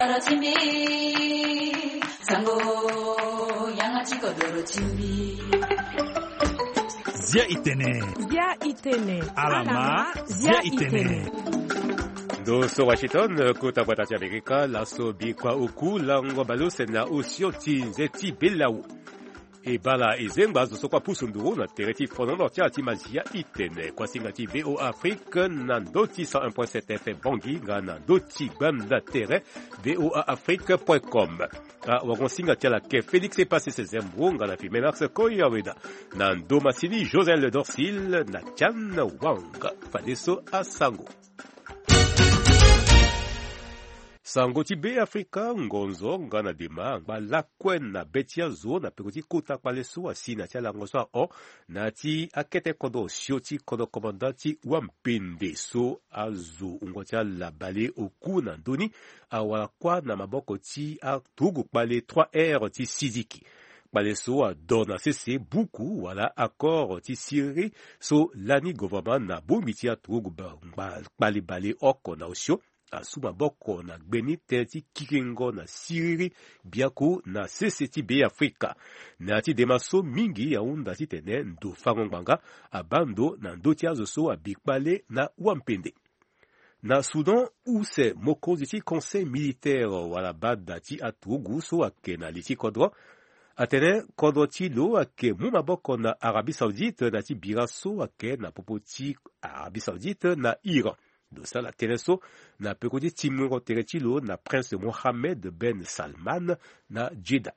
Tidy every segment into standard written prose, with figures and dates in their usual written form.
Zia itene. Alama zia itene. Doso Washington kuta bwatati Amerika laso bikwa uku lango balose na usio tinzeti belau. E bala izemba zo kwa pusunduru na tereti fonono tia timazia itene kwa singati VO Afrique na doti 101.7 FM Bangui na doti bam da terre voaafrique.com. Wagonsinga tia la ke Félix e passé ses embronga na Fimenax Koyaweda na Domasili José Le Dorsil na Tian Wang Fadeso Asango. Sango tibe Afrika ngonzo ngana dema ngba lakwen na betia zo na pekoti kota kwaleso asina tia la ngoso o na ti akete kodo sioti kodo komandati wampende so azu ngotia la bale oku na ndoni awakwa na maboko ti atugu kwale 3R ti sidiki kwaleso a dona cessé beaucoup wala accord ti siri so lani gouvernement na bumi ti atugu ba kwale bale oko na osio asuma boko na gbeni tenti kikengo na siriri biako na seseti be Afrika na ti demaso mingi ya unda ti tene ndo fangongbanga abando na ndoti azoso abikpale na wampende. Na Soudan où c'est mokonzi ti conseil militaire wala bada ti atugu so ake na liti kodro atene kodro ti lo ake muma boko na Arabie Saoudite na ti biraso ake na popo ti Arabie Saoudite na Iran. De ça la tereso na pekoti timuro teretilo na prince Mohammed Ben Salman na Jeddah.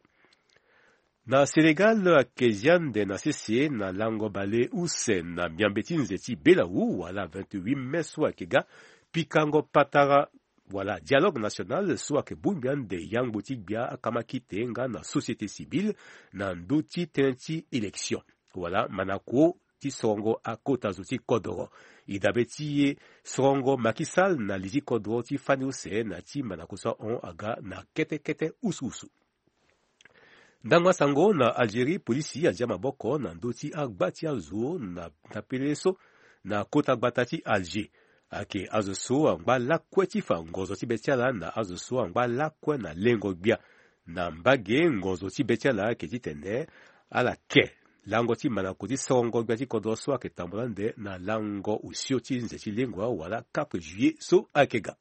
Na Sénégal kezian de na CC na lango bale usen na miambeti nzeti Belaou wala 28 mai so akega pikango patara wala dialogue national so ake bumbian de yang boutique bia akamakite nga na société civile na ndoti tenti élection. Wala manako ti songo a kota zoti kodoro. Idabeti songo makisal na lizi kodro ti fani use na ti manakosa on aga na kete usu. Ndangwa sango na Algérie polisi adia maboko na ndoti agbati azo na peleso na kota gbatati Alger. Ake azoso angba lakwe ti fa ngozo ti betiala na azoso angba lakwe na lengo bia. Na mbage ngozo ti betiala ke ti tene ala ke. Lango ti manako ti songo gba ti kodro so ake tambulande na lango usio ti nzeti lengua wala 4 juillet so akega.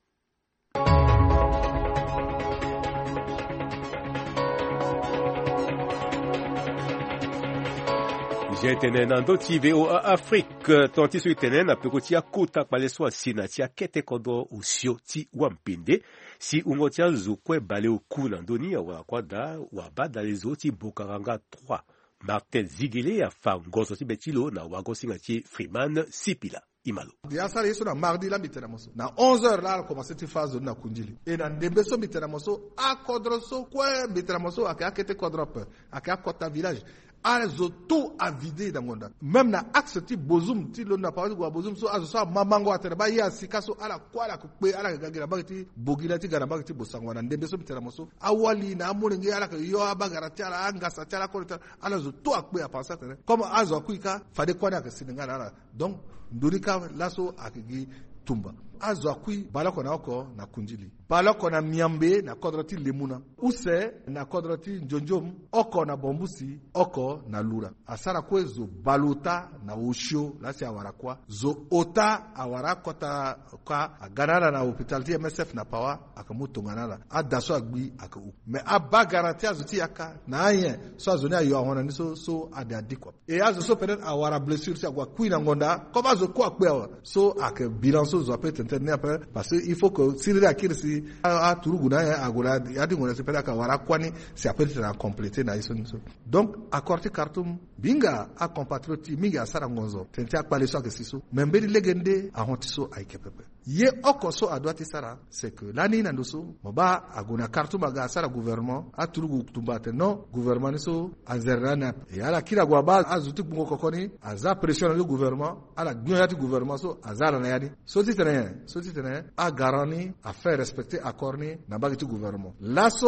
Jetene na ndoti VOA Afrique tonti so itene na pekoti akota kwaleso asina ti akete kodro usio ti wampinde si ungo ti azukwe bale oku na ndoni wa kwada wa bada lezo ti bokaranga 3 Martin Zigele a fa ngozo ti betilo na wago singa ti Freeman Sipila imalo. Ya sala yeso na mardi la mitena moso. Na 11h là a commencé ti phase na kunjili. Et na ndembe so mitena moso a kodro so kwe mitena moso akete kodrop akota village. Azo tout a vidé dans monde. Même na axe ti bozum ti lo na parole go bozum so azo so mamango atene ba ya sikaso ala kwala kupe ala gagira bagati bogila ti gara bagati bosangwa na ndembe so mitena moso awali na amuringi ala yo abagara ti ala angasa ti ala ko ala zo tout akpe a penser tene comme azo kuika fade kwana ka siningala ala donc ndurika laso akigi tumba azo akui balako na oko na kunjili balako na miambe na kodroti lemuna use na kodroti njonjom oko na bombusi oko na lura asara kwezo baluta na ushio lasi awarakwa zo ota awarakota kwa aganana na hospital ti MSF na pawa akamutonganala adaso agbi aku me aba garantie azuti yaka na ayen so azoni ayo ahona ni so adadikwa e azo so peut-être awara blessure si agwa kuina ngonda comme azo kwa kwe so ak bilan so zo peut après parce que il faut que si la kirsi a turuguna ya agula ya dingona se pelaka wara kwani c'est après de compléter na iso donc accorder cartum binga a compatriote minga sara ngonzo tenti akpale so akesiso membeli legende a hontiso aikepepe ye okoso adwati sara c'est que lani na ndoso moba aguna cartum aga sara gouvernement a turugu tumbate no gouvernement so azerana e ala kila gwa ba azuti bungo kokoni aza pression le gouvernement ala gnyati gouvernement so azala na yadi so titene a garani a faire respecter accord ni na bagiti gouvernement lasso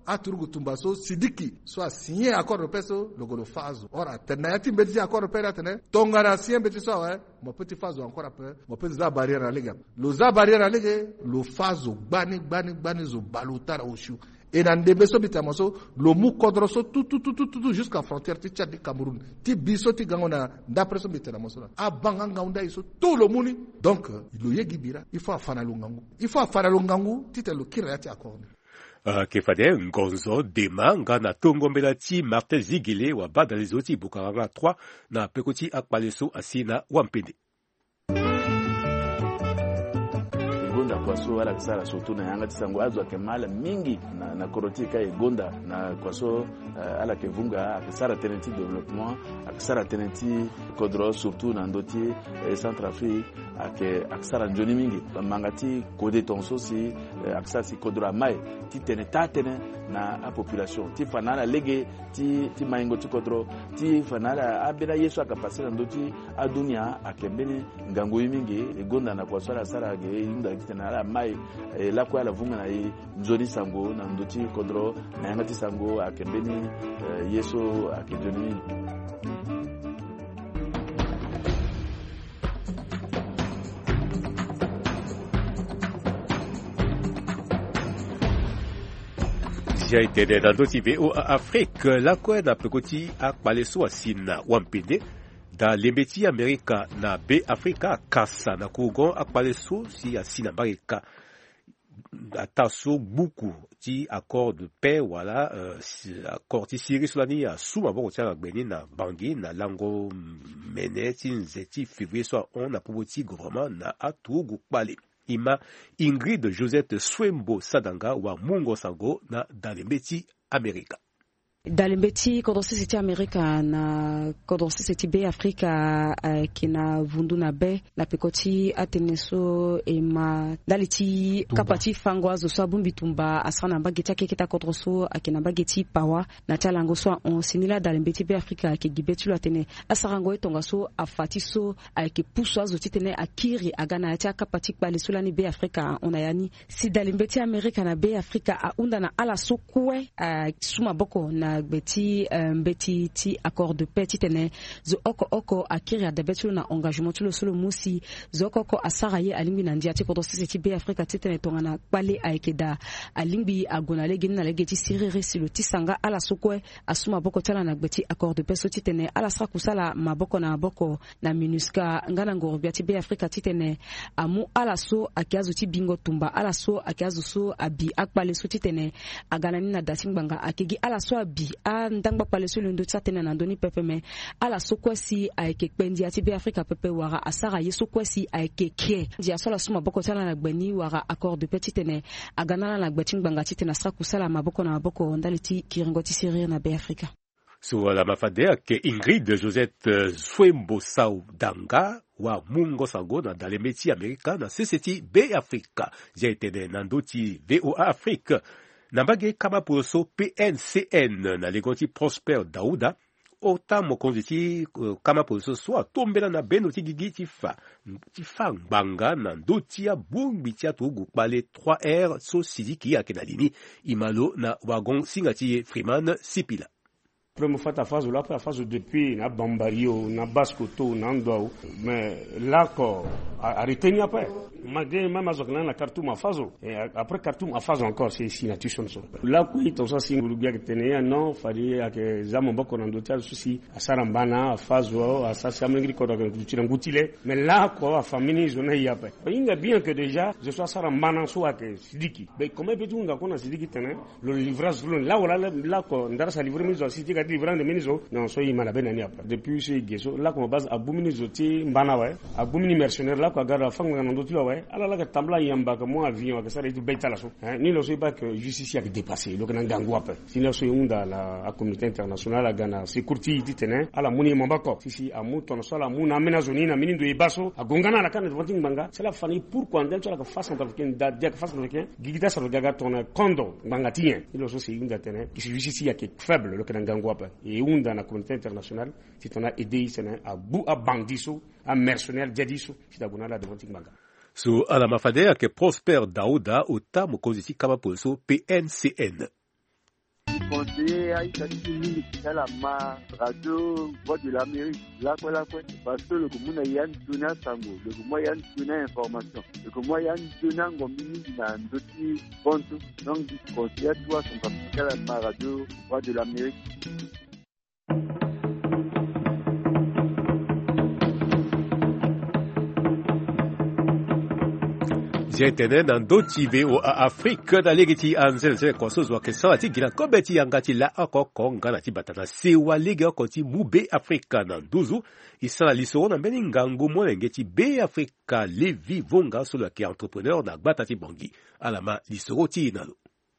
aturugu tumbaso sidiki soit signé accord de paix so logolo fazo ora tenayati mbeti accord de paix tene tongara sien beti so mo petit fazo encore après mo petit za barrière alega lo za barrière alega lo fazo bani zo balutara oshu et dans des beso bitamaso lo mu kodroso tout jusqu'à frontière ti Tchad Cameroun ti biso ti gangona d'après so bitamaso a banganga unda iso tout le muni donc lo yegi bira il faut afana lungangu ti te lo kirati accord Kefade Ngonzo Dema ngana tongombela ti Martin Zigile wa bada lezoti Bukaranga 3 na pekoti akpaleso asina wampende. Gonda kwaso wala kisara soto na yanga tisango azwa kemala mingi na korotika egonda na kwaso ala kevunga akisara tenenti développement akisara tenenti kodro surtout na ndoti Centrafrique akisara njoni mingi mangati kode tonso si akisara si kodro mai ti tenetane na a population ti fanala lege ti maingo ti kodro ti fanala abira yesu akapasira ndoti adunia akembeni ngango mingi egonda na kwaso ala sara ge inda tenala mai la kwa la vunga na nzoni sango na ndoti kodro na yangati sango akembeni yeso akejoni. J'ai été dans d'autres VOA Afrique la kwa na pekoti akpaleso asina wampende da lembeti Amerika na be Afrika kasa na kugon akpaleso si asina barika ataso buku ti accord de paix wala accord ti siri solani a suma bon tia gbeni na bangi na lango meneti nzeti février soit on a proboti gouvernement na atugu kpale ima Ingrid Josette Swembo Sadanga wa Mungo Sango na dalembeti Amerika. Dalembeti kodonsi seti Amerika na kodonsi seti be Afrika kina vundu na be la pekoti ateneso ema daliti kapati fangwa zo so bumbi tumba asana bageti keketa kodroso akina bageti pawa na talango so on sinila dalembeti be Afrika ke gibetu atene asarango etonga so afati so ke puso zo titene akiri agana ya kapati pale solani be Afrika onayani si dalembeti Amerika na be Afrika aunda na ala so kwe suma boko na beti beti ti accord de paix titene zo oko akiri adabetu na engagement tulo solo musi zo oko asaraye alimbi na ndia ti kodo sisi be Afrika titene tongana pale aikeda alimbi agonale gina legeti sirere silo tisanga ala sokwe asuma boko tala na beti accord de paix so titene ala sra kusala maboko na MINUSCA ngana ngorobia ti be Afrika titene amu ala so akiazo ti bingo tumba ala so akiazo so abi akpale so titene aganani na datingbanga akegi ala so abi ndangba pale so ndo tsatena na ndoni pepe me ala so kwesi aike kpendi ati be Afrika pepe wara asara yeso kwesi aike ke dia so la suma boko tala na gbeni wara accord de petit tene aganana na gbetingbanga titena sra kusala maboko na maboko ndaliti kiringoti sirir na be Afrika. So la mafadea ke Ingrid Josette Swembo Sadanga wa Mungo Sango na dalembeti Amerika na CCT be Afrika jaitene na ndoti VOA Afrique. Nambage kama poloso PNCN na legoti Prosper Daouda ota mokonzi kama poloso so tombela na benoti gigi tifa nganga na ndoti ya bumbi tia tugu pale 3R so sidiki ya kenalini imalo na wagon singati Freeman Sipila. Premier fois ta phase là après la phase depuis na Bambario na Baskoto na Ndao mais là quoi a retenu après malgré même azokna na Khartoum à phase et après Khartoum à phase encore c'est signature son là quoi ils sont si ngulubia que tenait non fallait que zamo bako na ndotia souci à sarambana à phase à ça c'est amengri ko da ngutile mais là quoi a famille zone y après il est bien que déjà je sois sarambana soit que sidiki mais comment peut-tu ngakona sidiki tenait le livrage là quoi ndara sa livrer mise sidiki livrant de minizo non so yima la benani après depuis ce geso là comme base abumini zoti mbana ouais abumini mercenaire là quoi garde fanga ndo tu ouais ala la tambla yamba que moi avion que ça dit beta la so ni lo so pas que justice a dépassé le kana ngangu après si lo so yunda la communauté internationale a gana sécurité ditene ala muni mambako si amu ton so la muna mena zoni na minindo ibaso a gongana la kana de mbanga c'est la famille pourquoi ndel la face africaine da face africaine gigita sa gaga ton kondo bangatien ni lo so c'est yunda tene qui justice a qui faible le kana ngangu et où dans la communauté internationale si on a aidé à bout à bandiso à mercenaire jadiso si d'abord la devant Manga. So ala mafadea ke Prosper Daouda ota mokonzi kama polso PNCN. conseiller Aïcha Tini la ma radio Voix de l'Amérique là quoi parce que le commun Yann Tuna Sango le commun Yann Tuna information le commun Yann Tuna Ngomini na ndoti ponto donc conseiller toi son particulier la ma radio Voix de l'Amérique. Jetene na ndoti VOA Afrique na legiti anzele kwa sozo ke sawati gila kobeti yangati la akokonga na tibatana sewa lege okoti mube Afrika na nduzu isala lisoro na mbeni ngangu molengeti be Afrika Levi Vonga solo ke entrepreneur na gbatati bongi alama lisoro ti nalo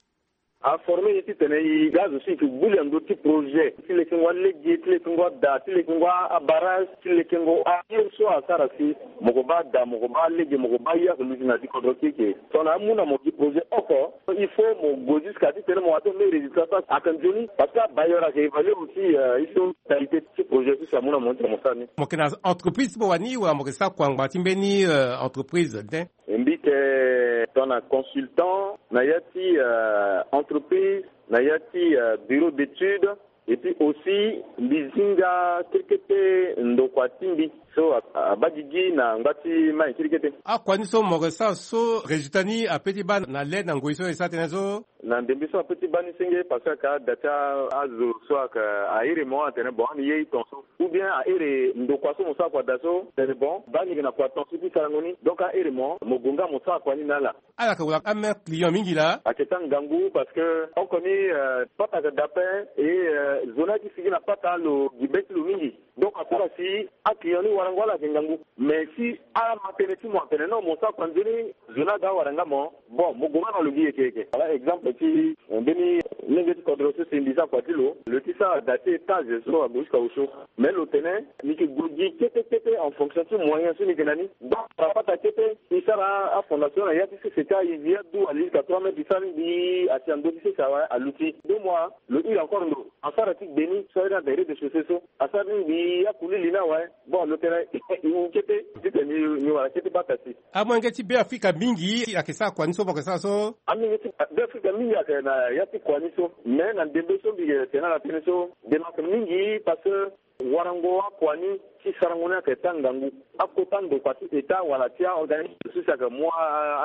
a formé ici tenai gaz aussi que boule un petit projet si les kingwa legi si les kingwa da si les kingwa barrage si les kingwa a so a sarasi mogoba da mogoba legi mogoba ya luzina di kodroki ke son amuna mo projet encore il faut mon godis ka tene mo ato mes résultats à Kanjoni parce que bayora ke évaluer aussi ils sont qualité de ce projet ça amuna monter mo sani mo kena entreprise bo wani wa mo sa kwangba timbeni entreprise den mbite ton consultant nayati entreprise, nayati bureau d'études et puis aussi bizinga tekete ndokwatimbi so abadigi na ngati ma kirikete kwani so mogesa so résultani a petit ban na le na ngoiso esa tenezo na ndembiso a petit ban singe parce que data azo so ka aire mo antene bon ni yi tonso ou bien aire ndokwaso mo sa kwa daso c'est bon bani na kwa tonso ki sarangoni donc aire mo mogunga mo sa kwa ni nala ala ka wala am client mingi la aketang gangu parce que on connaît pata de dapin et zona qui signa pata lo gibet lo mingi donc akora si akiyoni warangwala kingangu mais si ala mapeneti mo apene no mo sa kwanjeni zona ga waranga mo bon moguma no logi keke par exemple si ndeni ngeti kodroso sindisa kwa tilo le tisa daté étage so à gauche kausho mais le tenait ni ki gogi kete en fonction de moyen sur ni kenani donc pata kete isara a fondation ya tisi c'était il vient d'où aller 4 mètres du sali di atiando tisi ça à l'outil 2 mois le il encore ndo en saratik beni so dans des de chaussées so asari di ya kulilina ouais bon le terrain kete ni wala kete batasi amwangeti be Afrika mingi akesa kwa niso bokesa so amingeti be Afrika mingi akena yati kwa niso mais na dembeso bi tena la teneso de mingi parce que warango kwa ni si sarangona ke tangangu akotando kwati eta wala tia organisme ça que moi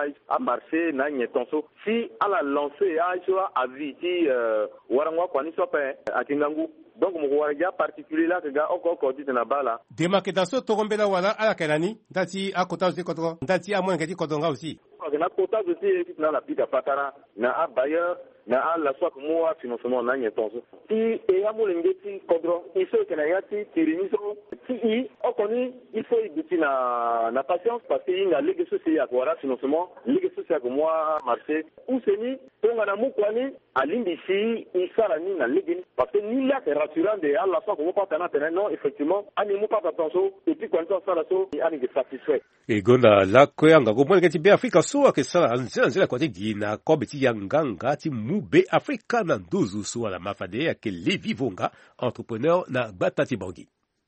a marché na nyetonso si ala lancer a viti warango kwa ni so pe akingangu donc mo waraja particulier là que ga oko dit na bala demarcation to gombela wala ala kenani ndati akota aussi kodro ndati amon ngati kodonga aussi na kota aussi na la pita patara na a bailleur na a la soit moi financement na nyetonso ti e amolengeti kodro iso que na yati tiriniso ti okoni il faut ibiti na patience parce que na ligue sociale kwa financement ligue sociale que moi marché ou seni tonga na mukwani alimbi si isarani na ligue parce que ni là c'est rassurant de à la fois que pas tana tena non effectivement ani mu pas attention et puis quand on sala so ani est satisfait e gona la koyanga ko mwele kati be Afrika so akesala nzela kwa tigi na kobeti yanganga ti mube Afrika na nduzu so la mafade ya ke Levi Vonga entrepreneur na batati bangi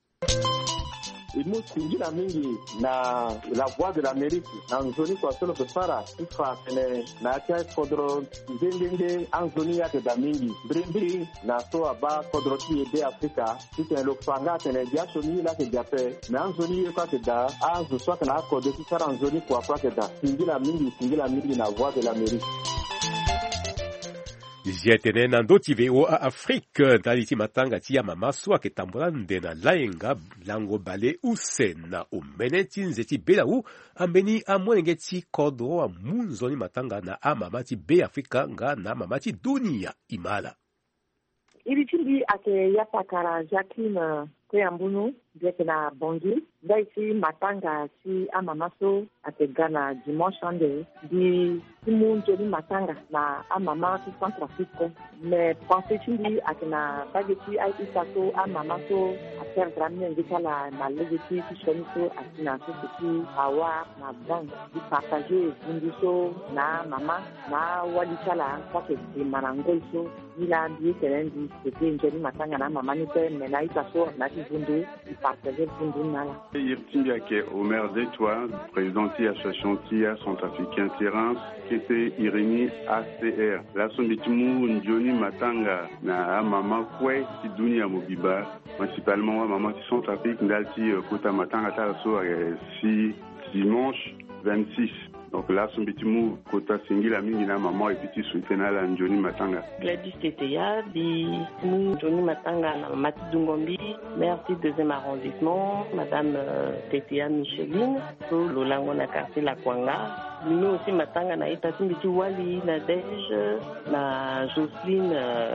imusingira mingi na la Voix de l'Amérique na nzoni kwa solo pesara ifa tene na tia kodro ngenge anzoni ya da mingi brindi na so aba kodro ti be Afrika tite lo fanga tene dia soni la ke jape na anzoni kwa ke da azu so kana kodro ti sara anzoni kwa ke da singira mingi na Voix de l'Amérique. Jetene na ndoti VOA Afrique daliti matanga tia mama swa ke tambola ndena laenga lango bale usena umeneti nzeti bela u ambeni amwenengeti kodro wa munzoni matanga na amamati be Afrika nga na mamati dunia imala Ilichindi ake yapakara Jacqueline Kweambunu Bieke na bongi daisi matanga si amamaso ategana dimanche di simunjoni matanga na amama ki Centrafrique mais pensé chindi akena bageti aiti sato amamaso ater gramne ngikala na legeti ki shoniso akina sisi hawa na bank di partager bundiso na mama na walikala kwa ke marangoiso ila bi kerendi ke njoni matanga na mama ni pe menaita so na bundu partager bundunala. Yeptimbi ake Omer Detwa, président de l'association TIA centrafricain Terence, qui était Irénie ACR. La sombitimu Njoni Matanga na mama kwe ti dunia mobiba, principalement maman ti Centrafrique ndalti kota Matanga ta so si dimanche 26. Donc là, son petit mot, Kota Singila Mingina, maman et petit soutien à Njoni Matanga. Gladys Teteya, di Njoni Matanga, Mati Dungombi, maire du 2e arrondissement, Madame Teteya Micheline, sur le langon na quartier La Kwanga. Nous aussi Matanga na itati mbiti wali na Dej, na Jocelyne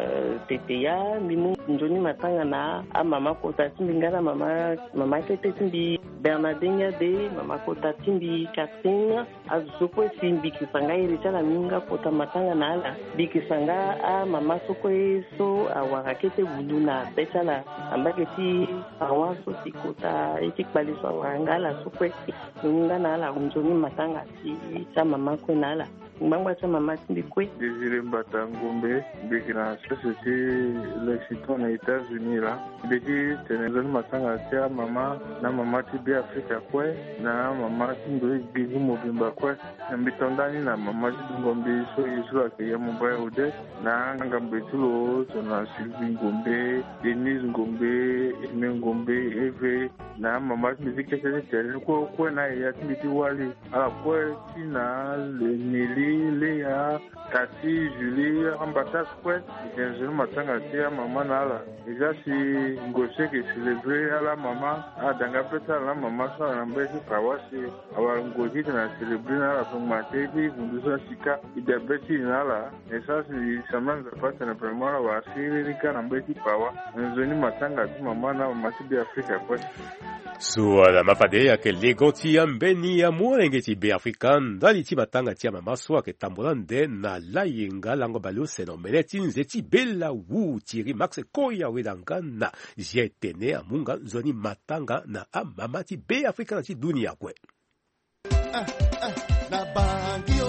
Teteya, mimu Njoni Matanga na a mama Kota Timbingana, mama Tete Timbi Bernardenia de, mama Kota Timbi Catherine, soko simbi kisanga iricha minga kota Matanga na ala bikisanga a mama soko so awarakete buluna betala ambake ti awaso tikota etikbaliswa wangala soko minga na ala Njoni Matanga ti cha mama ko na ala mbangwa cha mama tindikwe Désiré Batangombe bikina société le citoyen aux États-Unis là biki Njoni Matanga tia mama na mama ti bi Afrika kwe na mama tindo bigu mobimba kwe mbitondani na mama Ngombe so yisura ke ya mobile ode na ngambe tulo na Sylvie Ngombe, Denise Ngombe, Eme Ngombe, Eve na mama miziki tete ko na ya timiti wali ala ko tina le Nili le ya Tati Julie Ambatas ko Njoni Matanga tia mama na ala déjà si ngose ke célébrer ala mama a danga peta la mama sa na mbeki kawasi awa ngoji na célébrer na la materi bundusa sika idabeti nala esasi samanga pata na primera wa sirika na mbeki pawa Njoni Matanga tu mama na masibi Afrika kwa Suala mapade yake legoti ya mbeni ya mwenge ti be African dali ti Matanga ti mama so ke tambolande na la yenga lango balu senomene ti nzeti bela wu tiri max koya wedangana jetene amunga Njoni Matanga na mama ti be African ti dunia kwe na bangio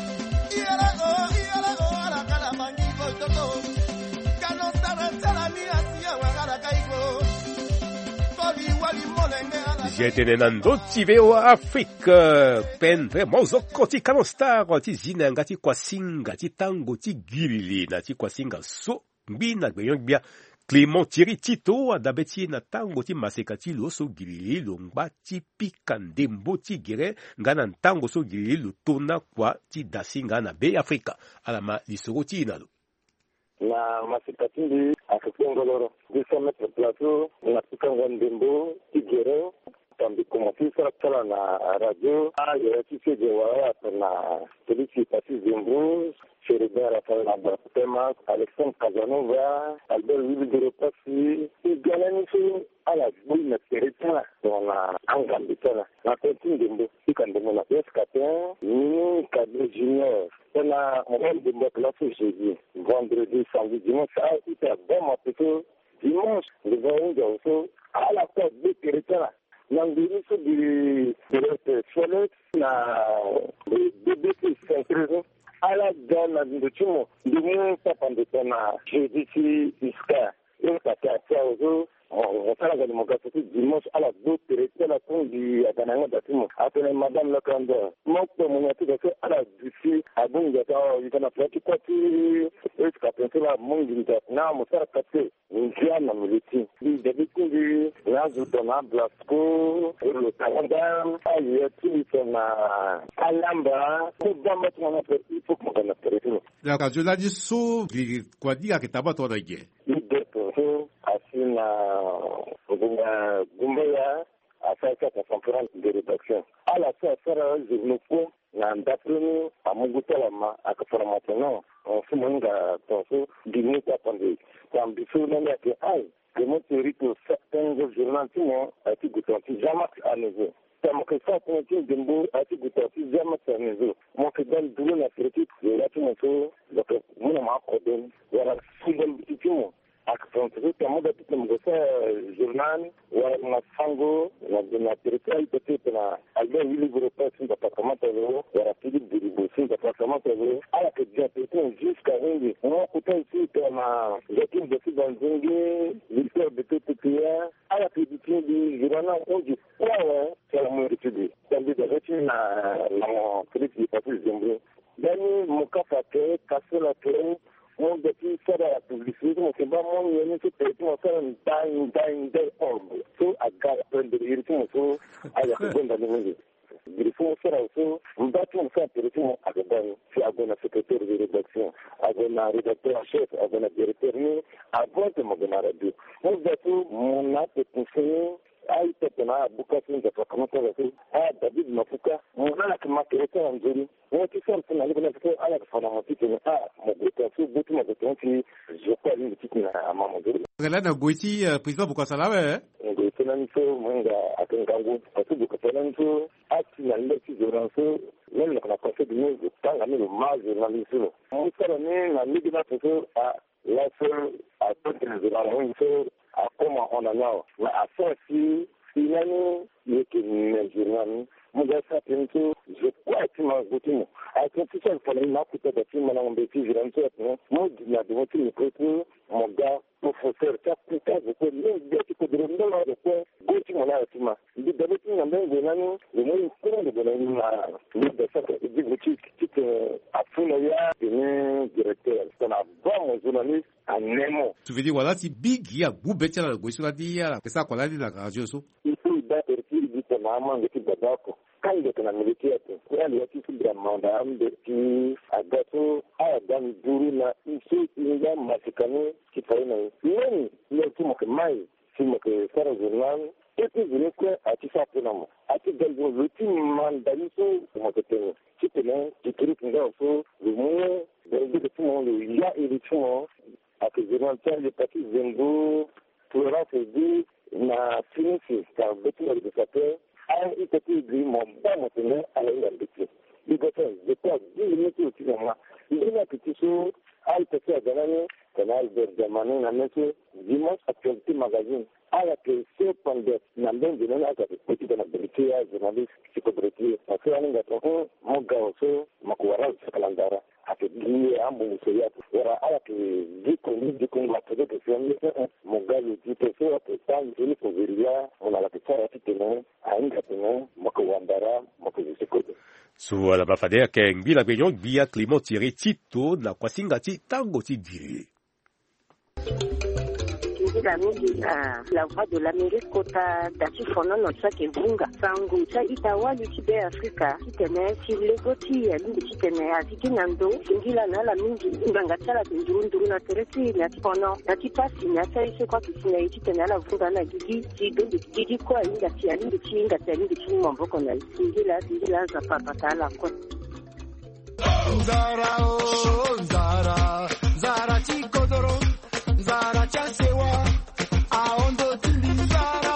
ala kala bangigo toto kano tara ni asia wagara kaigo koli wali molenge ala jetene na ndoti bewa Afrika pen vraiment zokoti kano star ti zinanga ti kwasinga ti tango ti gilili na ti kwasinga so mbina gbeyon Clément Thierry Tito adabeti na tango ti maseka ti lo so gilili lo ngba ti pika ndembo ti gere nga na tango so gilili lo tona kwa ti dasinga na be Afrika alama lisoro ti inalo na maseka ti ndi akakongoloro 200 mètres plateau na pika ndembo ti gere tambi commencé sala na radio ya ti se de wa na police pasi zembo Sheridan Rafael Abatema, Alexandre Casanova, Albert Willy de Repassi, et Galaniso à la boule de Terretana, on a Angambitana. La continue de Mbo, qui quand on a Escatin, Nino Cadre Junior, on a un de Mbo classé jeudi, vendredi, samedi, dimanche, ça a été un bon matin, dimanche, le 21 août, à la porte de Terretana. L'angélique du Soleil, le BBC Saint-Trésor, à la donne de tout le monde, de mon papa de ton jeudi ci Iska, et ça fait à aux on fait la démocratie dimanche à la doute de la tombe du Adananga d'Atimo. Après Madame le Candor, mon communauté de fait à la Dussi, à Bungata, il y a fait tout côté, et ça peut faire la monde du Vietnam, on fait passer une grande amélioration. Il y a des coups de l'Azutona, Blasco, le Canada, il y a tout son Alamba, tout dans notre il faut qu'on ait notre la radio dit so, quoi dire que t'as pas toi d'ailleurs. Asina Gumbaya afaka kwa conference de rédaction ala sasa zinuko na ndapreni amugutalama akaformatano onfumunga tonso dignita pande tambiso nanga ke ai comment rito certains journalistes ati gutanti jamak à nouveau tamo que ça continue de mbo ati gutanti jamak à nouveau mon que dans dulu na critique de la tumoto donc mon ma kodon wala fundal bitimo akafrontirer kama dati mgosa journal wa masango na territoire peut-être na Albert Willy Groupe sur département de l'eau wa rapide de Bossi département de l'eau à la que bien peut-être jusqu'à Ringi On écoutait ici comme l'équipe de Sibanzingue, l'histoire de Pétépière, à la prédiction du Girona, on dit quoi, c'est la moins étudiée. C'est-à-dire de retirer la police du Patrice Zimbré. Dernier, mon cas fait casser la clé, on depuis faire la publicité, on sait pas, mon yéni, c'est peut-être, on fait un dying, orbe. So, à gare, un de l'irritation, on a la seconde année. Dirifo sera aussi, mbatu msa dirifo agabani, si agona secrétaire de rédaction, agona rédacteur en chef, agona directeur ni, agona magona radio. Mbatu mona technicien, ai tetena bukasi njafa kamata wasi, David Mafuka, mwana kimakeresa nzuri, mwati sarfu na libana fito ala kufana mapiti ni mabota, so butu mabota nti jokwa li mtiti na amamazuri. Galana goiti président Bukasalawe Ngoitenanso mwenga akengangu kasubu katenanso ati na ndesi zoranso nene kana conseil de nous tanga ni mazo na lisino musara ne na ligina foto a la seule à toute les zoranso a comment on a now na afasi sinani yeke nigerian mugasa pinto je crois que ma gotimo a confiance pour les marques de film na mbeti zoranso no mo dina de votre micro mon gars pour faire ça putain de quoi les gars qui de rendre de quoi gotimo na tima di de petit na ben venani le mo pour de venani na de ça di boutique qui a funa ya de directeur c'est un bon journaliste à Nemo. Tu veux dire voilà si big ya bubecha na goisura dia que ça kola di la radio so il faut d'être qui dit que maman de qui badako quand il est en militaire pour aller qui se demande de qui a gâteau a dan durina ici il y a masikani qui fait une même le tout que mai si que faire journal et puis je crois à qui ça peut non à qui dans le petit mandaliso moi que tu tenais tu truc là so le mot de tout monde il y a et tout à que je m'entends le petit Zembo pour la faire na finisi car beaucoup de sapeurs a un petit gris mon bon maintenant à la petit il doit faire de quoi 10 minutes aussi moi il y a petit chose à le petit à gagner canal de demander na monsieur dimanche actualité magazine à la que c'est pendant na ben de na ka petit de la vérité à journaliste psychobreti parce que on a trop mon gars aussi makuara kalandara akidie ambu musoya ora ala ke diko la tede que c'est mon gars le dit que c'est ça il faut vérifier on a la petite petite ainda teno makuandara makuzisekote so ala bafadea ke ngila benyo bia climat tiré tito na kwasinga ti tango ti diri la voix de l'Amérique kota dati fono no tsake bunga sangu cha itawali tibe Afrika kitene silegoti alindi kitene atikinando ngila na la mingi nganga tsala ndurunduru na tereti na tipono na tipasi na tsaise kwa kisina kitene la vunga na gigi kwa inga ti alindi chinga alindi chinga mboko na ngila za papa tala kwa Zara chikodoro Zara chasewa aondo tilizara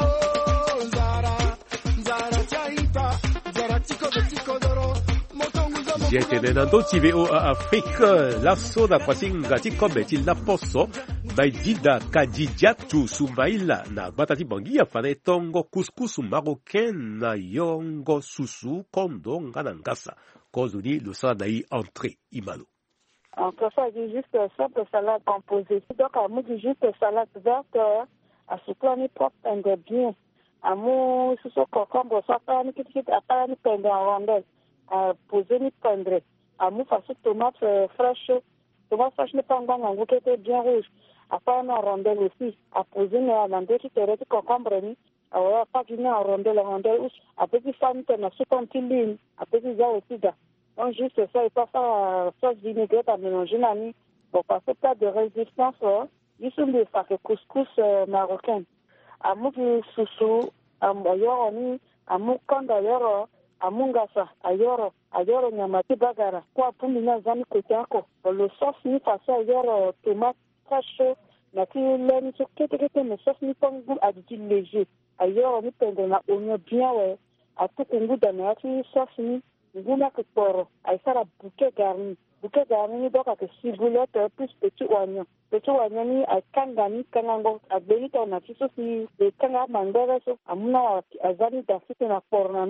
Zara chaita Zara chikodoro Jetenendo TVO a Afrique lasso da kwasinga ti kombe ti laposo baidida kadijatu sumaila na batati bangia fane tongo couscous marocain na yongo susu kondo ngasa kozuni le sadai entrée imalo. On peut faire juste simple salade composée. Donc, à moi, juste salade verte, à ce plan, il faut prendre bien. À moi, ce soit concombre, soit pas, à pas, ni prendre en rondelle. À poser, ni prendre. À moi, faire tomate fraîche. Tomate fraîche, ni prendre en goût qui était bien rouge. À pas, en rondelle aussi. À poser, ni à l'endroit qui te concombre, ni. Alors, pas d'une en rondelle, à petit fan, tu as soupe en tiline. À petit ça aussi, donc, juste ça, il faut faire sauce vinaigrette à mélanger, nani. Pour passer pas de résistance, ils sont des sacs couscous marocains. À mou soussou, à moyor, à mou kanda d'ailleurs, à mungasa, ailleurs, nyamati bagara. Quoi, pour mina zami kotiako. Le sauce ni façon ailleurs, tomate fraîche, naki l'aine, ce que mais sauce ni pas un goût additif léger. Ailleurs, ni pendre na oignon bien, ouais. À tout un goût d'anaki, sauce ni. Nguna kiporo, aisara bouquet garni ni doka ke ciboulette plus petit oignon ni akangani kanango abelita na tiso si de kanga mandere so amuna azani dafite na pornami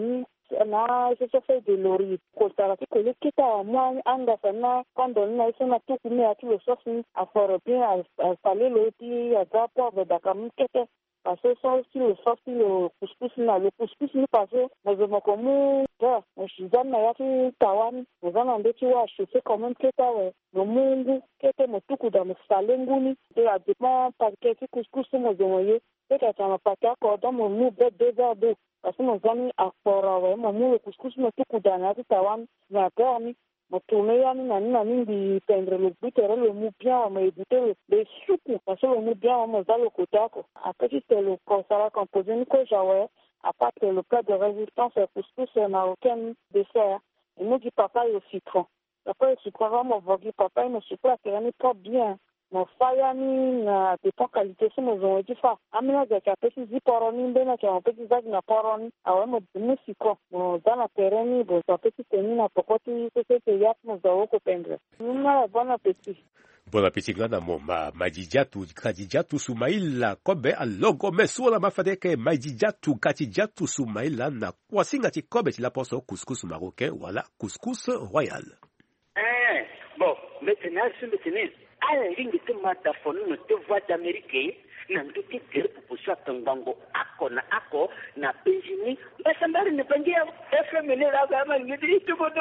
na se fait de lori kotara ki kole kita mwa anga sana kondo na isema tu kumea tu le sofi a fort bien a salé le ti a zapo da kamkete parce que ça aussi le sofi le couscous ni passé mais je me comme ça je suis dans ya ki tawan nous allons ndeti wa chauffer quand même kita we no mungu kete motuku da msalé nguni de la dépend parce que couscous mo zomoye peut-être on pas d'accord dans mon nous de 2 heures de parce que nos amis à fora mon le couscous mo tuku da na tawan na permis mon tourner yani na mingi pendre le butere le mou bien mais butere le sucre parce que le mou bien on va le kotako après c'est le consala composé ni ko jawe à part le plat de résistance couscous marocain dessert et nous dit papa le citron après le citron vraiment vogi papa il me suppose que n'est pas bien mon fayani na de pas qualité c'est nos on dit fa amina de capesi zi poroni ndena kwa petit zaki na poroni awe mo musiko mo dana pereni bo sa petit tenina pokoti c'est yap mo zawo ko pendre nuna bon appétit. Bon appétit ngana moma majijatu kajijatu sumaila kobe alogo mesola mafadeke majijatu kajijatu sumaila na kwasinga ti kobe ti la poso couscous marocain voilà couscous royal. Bon maintenant sur le tennis ala ringi te mata fonu no te voix d'Amérique na nduti tere pupushwa tangango ako na penjini basambari ne pangia FM ne la gama ngidi tu bodo.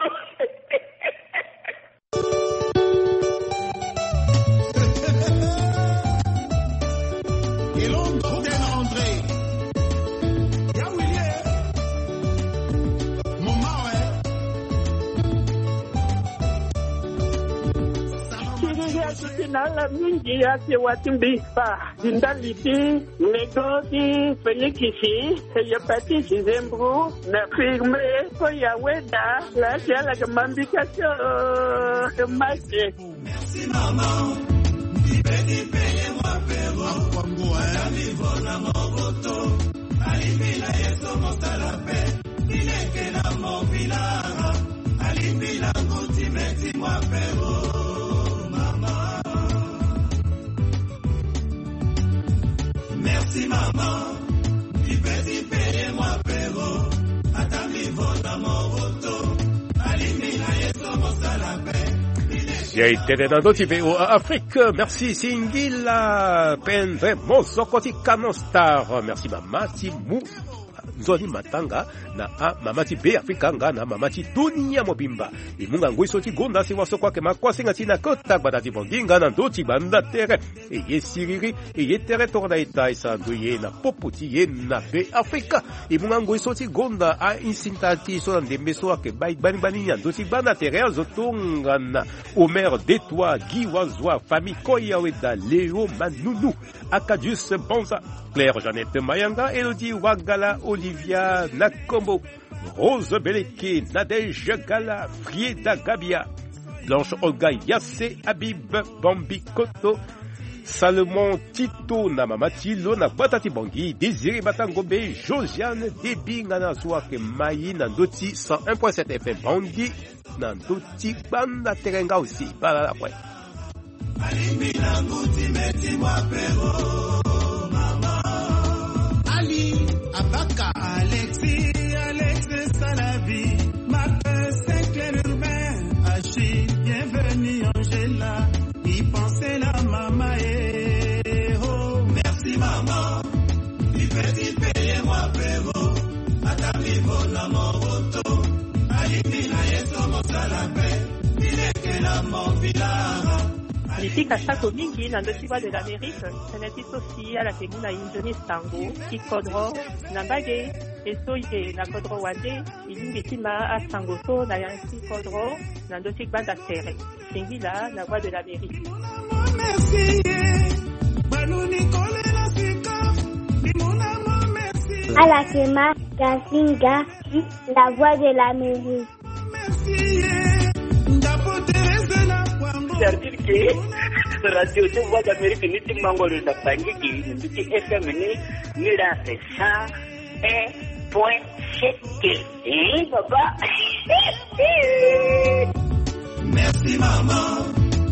Nala mingi yake watimbipa zindalipi negoti felikisi yapatisi zembru na firme ko yaweda la jala kamambikasyo mache. Merci maman dipedi peye mwapero akamivona mogoto alimbila yeso mostalape ileke na mobilara alimbila ngutimeti mwapero. Merci maman, dipedi peye mwapero, atamivona mogoto, alimila yeso mostalape. J'ai été dans d'autres pays Afrique. Merci Singila Pendre Mozokoti Canostar. Merci Mamati Mou. Nzoni matanga na mamati be Afrika nga na mamati dunia mobimba imunga ngwiso ti gonda si waso kwake makwasinga tina kota badati bondinga na ndoti banda tere eye siriri eye tere torna ita isa nduye na poputi ye na be Afrika imunga ngwiso ti gonda a insintati so ndembe so ake bani bani ya ndoti banda tere azotunga na Omer Detwa Giwazwa Famille Koya Weda Leo Manunu Akadius Bonza Claire Jeannette Mayanga Elodie Wagala Olivia Nakombo, Rose Beleke, Nadège Gala, Frieda Gabia, Blanche Olga Yassé, Habib Bambi Koto, Salomon Tito Namamati Lona Batati Bangi, Désiré Batangombe, Josiane Debi Nganazouake Mayi, Nandoti 101.7 FM Bangi, Nandoti Banda Terenga aussi, Balala Kwe. Alimbi Nanguti Meti Mwapero, Mama. Ali Abaka, Alexis Salavi, Martin Sinclair Urbain, Achille, bienvenue Angela, y pensait la maman oh. Merci maman, y petit payez-moi péro, atami la moroto, alimina yeso mosalape, il est que la mobilara. Nilifika Chaco mingi na ndotiwa de l'Amérique, seneti Sophie ala keguna injoni stango, kikodro, na bage, eso ite na kodro wande, ilingi tima a stangoto na yansi kodro, na ndotik banda tere. Singila na voix de l'Amérique. Ala kema Gazinga, la voix de l'Amérique. C'est-à-dire que radio de voix d'Amérique ni ti mangolo da pangiki ni ti FM ni la ça et papa. Merci maman.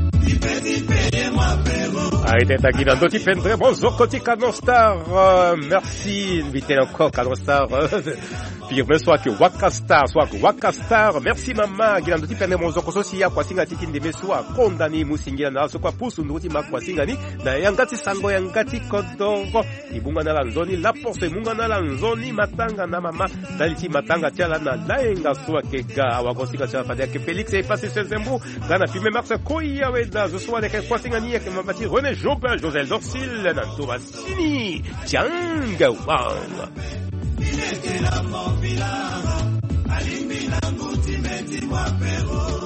Aïe, Taguinando, tu fais vraiment Zokoti Canostar. Merci, invité encore Canostar. confirme soit que Wakastar merci mama gilando tipende monzoko sosi ya kwasinga tikinde meswa kondani musingira na so kwa pusu nduti makwasinga ni na yangati sango yangati kodongo ibunga na lanzoni la porte munga na lanzoni matanga na mama daliti matanga tiala na laenga so kega wakosika cha fadia ke Felix et passé Sezembu kana filme Marse koya weda zo so avec kwasinga ni ke mabati René Jobin Josel Dorsil na Toba Sini Tianga wanga Alimbi na nguti meti mwa pero